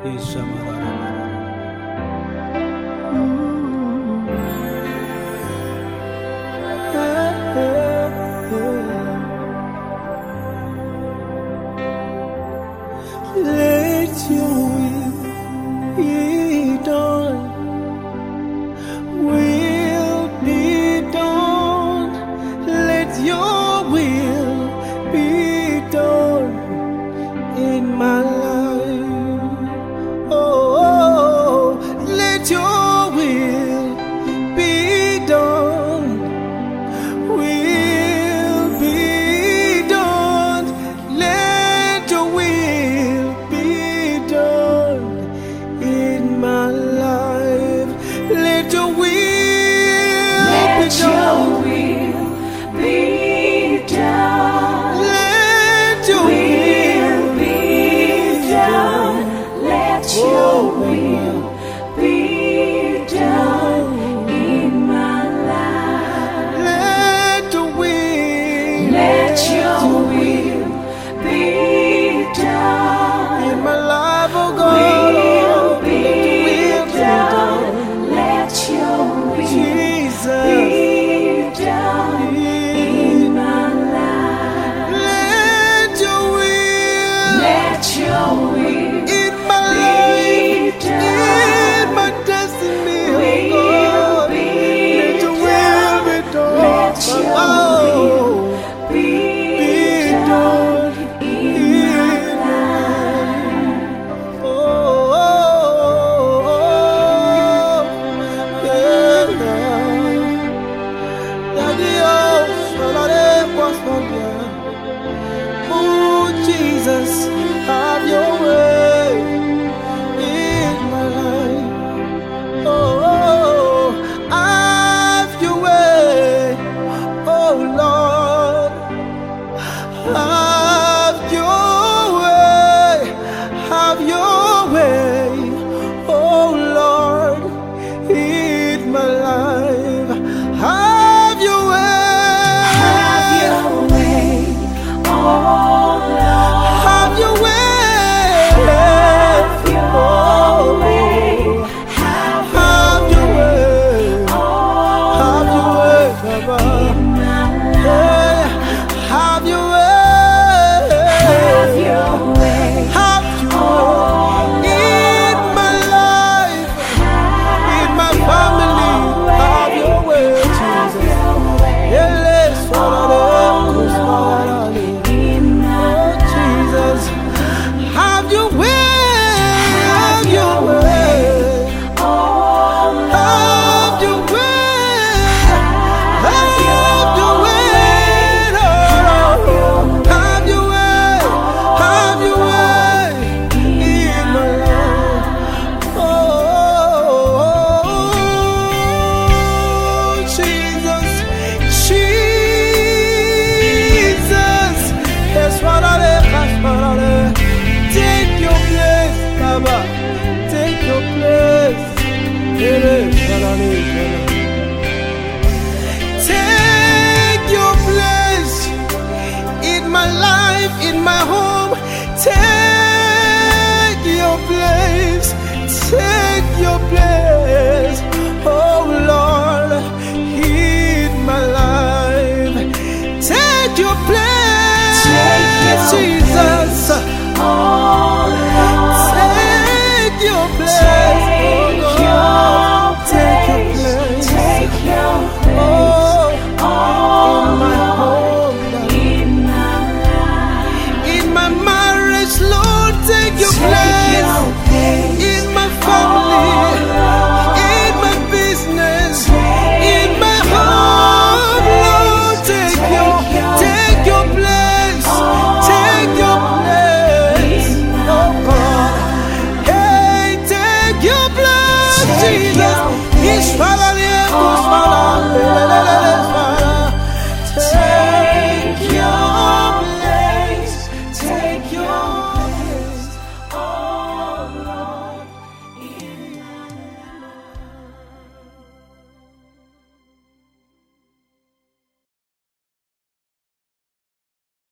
Let your will be done. Will be done. Let your will be done in my life. Oh, let your will be done. Will be done. Let your will be done in my life. Let your will be done. Be done. Let your will be done. Let your will be done in my life. Let your will. Let your will be done in my life, oh God. will be Let your will done. Let your will Jesus. be done in my life. Let your will. Let your will In my be life, done. in my destiny, oh Will God. be Let your will be done. Let your Oh, be be done done in in my life. Oh, yeah. Daddy, oh, Shalare, Pastor, oh, Jesus, have your way in my life. Oh, have your way, oh Lord, have your way, have your way, oh Lord, in my life, have your way, Have your way, oh Lord. have your way, Have your way. Have have your way, oh have your way, Baba. in my life. Hey, have your way. Have your way, Have your oh way in my life, in my family. Have your way, have Jesus. your way Ele sorare, kusarare. in my Oh, Jesus, have your way, have your way, oh have your way, have your way, Lord. Have your way, have your way in my life. Oh, Jesus, Jesus, that's what I take your place, Baba, take your place. Take your place in my life, in my home. Take your place, take your place, oh Lord, in my life. Take your place.